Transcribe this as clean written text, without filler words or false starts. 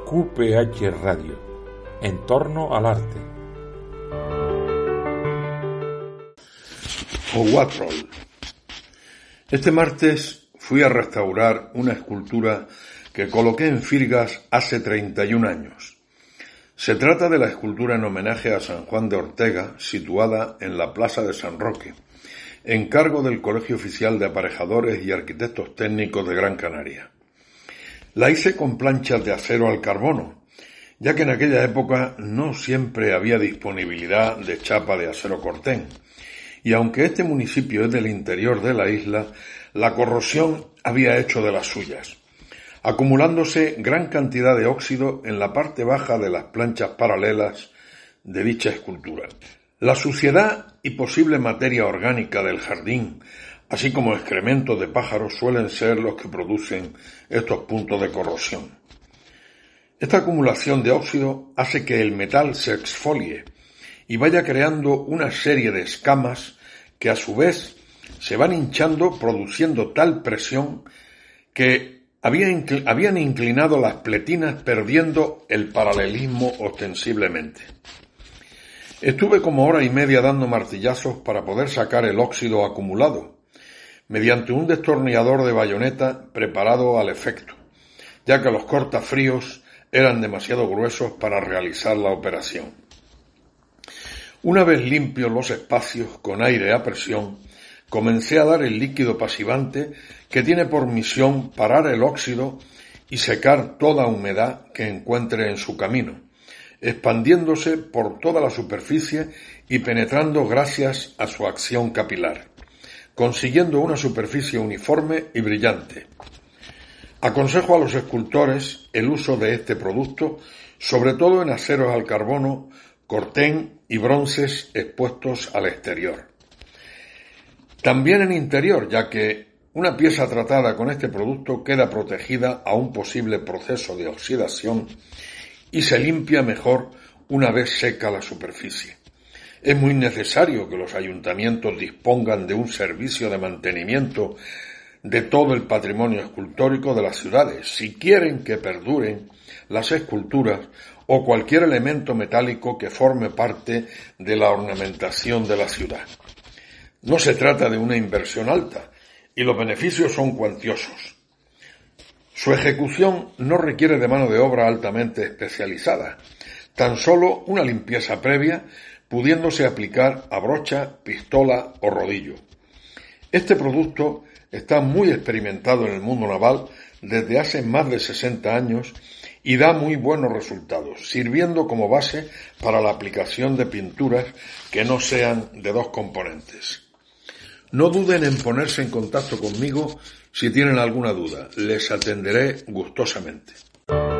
QPH Radio, en torno al arte. Ohuatrol. Este martes fui a restaurar una escultura que coloqué en Firgas hace 31 años. Se trata de la escultura en homenaje a San Juan de Ortega, situada en la Plaza de San Roque, encargo del Colegio Oficial de Aparejadores y Arquitectos Técnicos de Gran Canaria. La hice con planchas de acero al carbono, ya que en aquella época no siempre había disponibilidad de chapa de acero cortén, y aunque este municipio es del interior de la isla, la corrosión había hecho de las suyas, acumulándose gran cantidad de óxido en la parte baja de las planchas paralelas de dicha escultura. La suciedad y posible materia orgánica del jardín, así como excrementos de pájaros, suelen ser los que producen estos puntos de corrosión. Esta acumulación de óxido hace que el metal se exfolie y vaya creando una serie de escamas que a su vez se van hinchando, produciendo tal presión que habían inclinado las pletinas, perdiendo el paralelismo ostensiblemente. Estuve como hora y media dando martillazos para poder sacar el óxido acumulado, mediante un destornillador de bayoneta preparado al efecto, ya que los cortafríos eran demasiado gruesos para realizar la operación. Una vez limpios los espacios con aire a presión, comencé a dar el líquido pasivante que tiene por misión parar el óxido y secar toda humedad que encuentre en su camino, expandiéndose por toda la superficie y penetrando gracias a su acción capilar, consiguiendo una superficie uniforme y brillante. Aconsejo a los escultores el uso de este producto, sobre todo en aceros al carbono, cortén y bronces expuestos al exterior. También en interior, ya que una pieza tratada con este producto queda protegida a un posible proceso de oxidación y se limpia mejor una vez seca la superficie. Es muy necesario que los ayuntamientos dispongan de un servicio de mantenimiento de todo el patrimonio escultórico de las ciudades, si quieren que perduren las esculturas o cualquier elemento metálico que forme parte de la ornamentación de la ciudad. No se trata de una inversión alta y los beneficios son cuantiosos. Su ejecución no requiere de mano de obra altamente especializada, tan solo una limpieza previa, pudiéndose aplicar a brocha, pistola o rodillo. Este producto está muy experimentado en el mundo naval desde hace más de 60 años y da muy buenos resultados, sirviendo como base para la aplicación de pinturas que no sean de dos componentes. No duden en ponerse en contacto conmigo si tienen alguna duda. Les atenderé gustosamente.